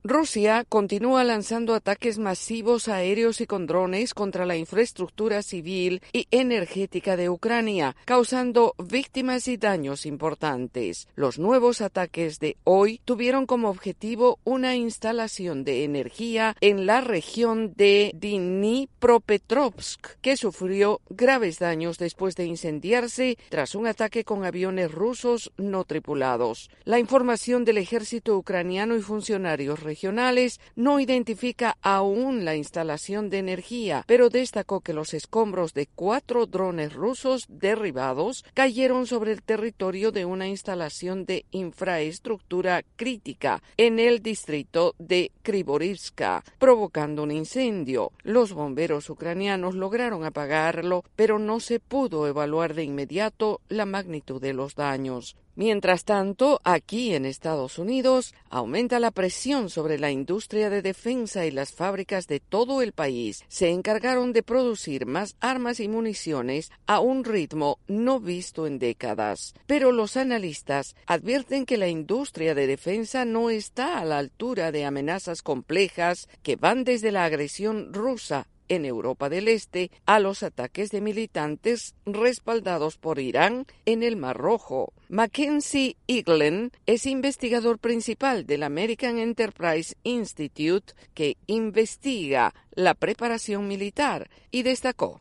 Rusia continúa lanzando ataques masivos aéreos y con drones contra la infraestructura civil y energética de Ucrania, causando víctimas y daños importantes. Los nuevos ataques de hoy tuvieron como objetivo una instalación de energía en la región de Dnipropetrovsk, que sufrió graves daños después de incendiarse tras un ataque con aviones rusos no tripulados. La información del ejército ucraniano y funcionarios regionales no identifica aún la instalación de energía, pero destacó que los escombros de 4 drones rusos derribados cayeron sobre el territorio de una instalación de infraestructura crítica en el distrito de Krivorivska, provocando un incendio. Los bomberos ucranianos lograron apagarlo, pero no se pudo evaluar de inmediato la magnitud de los daños. Mientras tanto, aquí en Estados Unidos, aumenta la presión sobre la industria de defensa y las fábricas de todo el país se encargaron de producir más armas y municiones a un ritmo no visto en décadas. Pero los analistas advierten que la industria de defensa no está a la altura de amenazas complejas que van desde la agresión rusa en Europa del Este a los ataques de militantes respaldados por Irán en el Mar Rojo. Mackenzie Eaglen es investigador principal del American Enterprise Institute, que investiga la preparación militar, y destacó: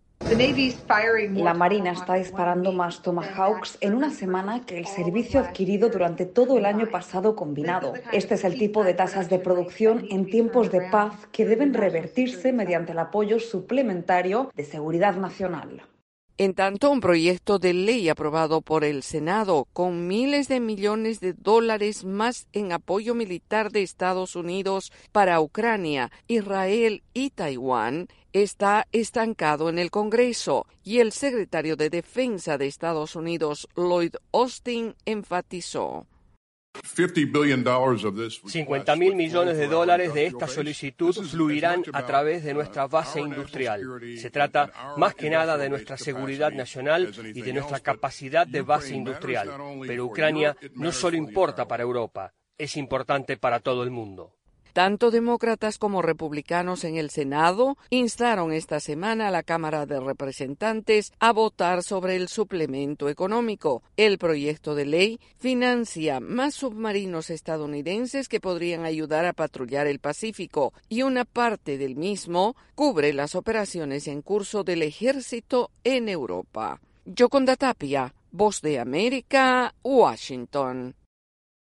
la Marina está disparando más Tomahawks en una semana que el servicio adquirido durante todo el año pasado combinado. Este es el tipo de tasas de producción en tiempos de paz que deben revertirse mediante el apoyo suplementario de seguridad nacional. En tanto, un proyecto de ley aprobado por el Senado con miles de millones de dólares más en apoyo militar de Estados Unidos para Ucrania, Israel y Taiwán está estancado en el Congreso, y el secretario de Defensa de Estados Unidos, Lloyd Austin, enfatizó: $50.000 millones de dólares de esta solicitud fluirán a través de nuestra base industrial. Se trata más que nada de nuestra seguridad nacional y de nuestra capacidad de base industrial. Pero Ucrania no solo importa para Europa, es importante para todo el mundo. Tanto demócratas como republicanos en el Senado instaron esta semana a la Cámara de Representantes a votar sobre el suplemento económico. El proyecto de ley financia más submarinos estadounidenses que podrían ayudar a patrullar el Pacífico, y una parte del mismo cubre las operaciones en curso del ejército en Europa. Yoconda Tapia, Voz de América, Washington.